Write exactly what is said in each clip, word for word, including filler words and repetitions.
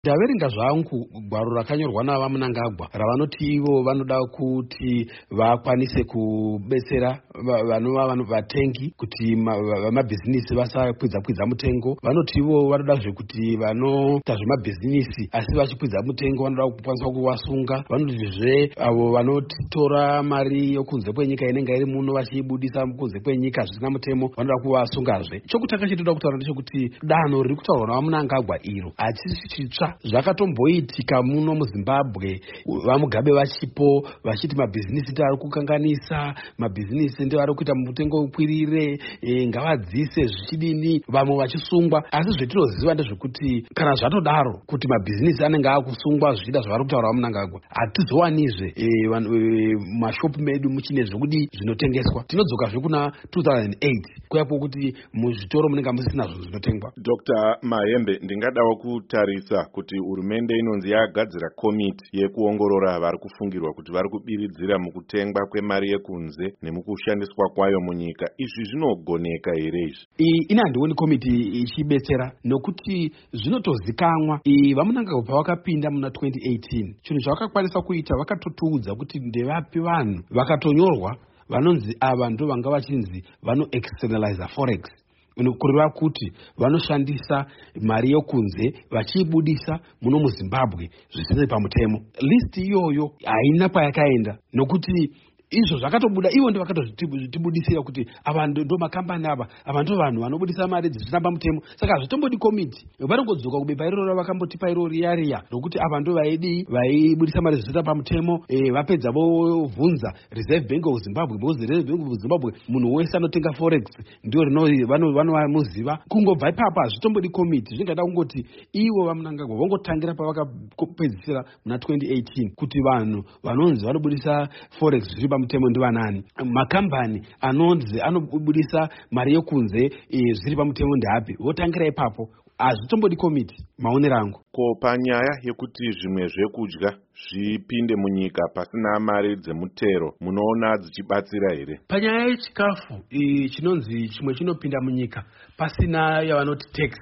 Ndaverenga zvangu gwaro rakanyorwa navaMunangagwa ravanoti ivo vanoda kuti vakwanise kubetsera vanova vatengi kuti vamabhizinisi vasakwidza kwidza mutengo. Vanoti ivo vanoda zvekuti vanoita zvemabhizinisi asi vachikwidza mutengo vanoda kukwanisa kuvasunga. Vanotizve avo vanotora mari yokunze kwenyika inenge iri muno vachiibudisa kunze kwenyika zvisina mutemo vanoda kuvasungazve. Chokutanga chinoda kutaura ndechekuti danho riri kutaurwa navaMunangagwa iro hachisi chitsva. Zvakatomboitika muno muZimbabwe, vaMugabe vachipo vachiti mabhizinisi ndiwo ari kukanganisa, mabhizinisi ndiwo ari kuita mutengo ukwirire, e, ngavadzise zvichidini, vamwe vachisungwa. Asi zvetinoziva ndezvekuti kana zvatodaro kuti mabhizinisi anenge akusungwa zvichida zvavari kutaura vaMunangagwa, hatizowanizve e, e, mashopu medu muchine zvekudi zvinotengeswa. Tinodzoka kuna two thousand eight kuya kwokuti muzvitoro munenge musina zvinhu zvinotengwa. Doctor Mahembe, ndingadawo kutarisa kuti hurumende inonzi yagadzira komiti yekuongorora vari kufungirwa kuti vari kubiridzira mukutengwa kwemari yekunze nemukushandiswa kwayo munyika. Izvi zvinogoneka here izvi? Ina handioni komiti ichibetsera nokuti zvinotozikamwa. VaMunangagwa pavakapinda muna twenty eighteen chinhu chavakakwanisa kuita vakatotiudza kuti ndevapi vanhu vakatonyorwa vanonzi ava ndo vanga vachinzi vano externalize forex, kureva kuti vanoshandisa mari yokunze vachiibudisa muno muZimbabwe zvisiri pamutemo. Listi iyoyo haina kwayakaenda nokuti izvo zvakatobuda ivo ndo vakatozvitibudisira kuti ava ndo makambani ava ava ndo vanhu vanobudisa mari dzisina pamutemo. Saka hazvitombodi komiti, vanongodzoka kubepa iroro vakambotipa iroro riya riya rokuti ava ndo vaidi vaibudisa mari zvisina pamutemo. E, vapedza vobvunza Reserve Bank of Zimbabwe, because Reserve Bank of Zimbabwe munhu wese anotenga forex ndio vanomuziva. Kungobva ipapo hazvitombodi komiti, zvingada kungoti ivo vaMunangagwa vongotangira pavakapedzisira muna twenty eighteen kuti vanhu vanonzi vanobudisa forex zviri pamutemo ndivanani, makambani anonzi anobudisa mari yokunze e, zviri pamutemo ndeapi, votangira ipapo. Hazvitombodi komiti maonero angu. Ko panyaya yekuti zvimwe zvekudya zvipinde munyika pasina mari dzemutero munoona dzichibatsira here? Panyaya yechikafu chinonzi chimwe chinopinda munyika pasina yavanoti tax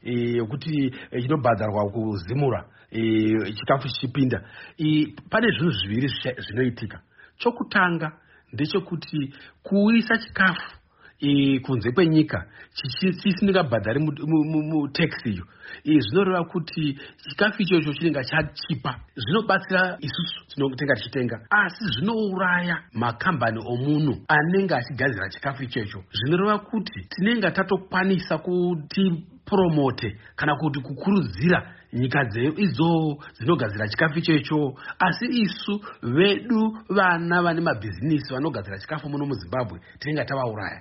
yokuti chinobhadharwa kuzimura chikafu chichipinda, pane zvinhu zviviri zvinoitika. Chokutanga ndechekuti kuisa chikafu e, kunze kwenyika chisingabhadhari mutax iyo, e, zvinoreva kuti chikafu ichocho chinenge chachipa. Zvinobatsira isusu tinotenga tichitenga, asi zvinouraya makambani omuno anenge achigadzira chikafu ichocho. Zvinoreva kuti tinenge tatokwanisa kuti promote kana kuti kukurudzira nyika idzo dzinogadzira chikafu ichocho, asi isu vedu vana vane mabhizinisi vanogadzira chikafu muno muZimbabwe tinenge tavauraya.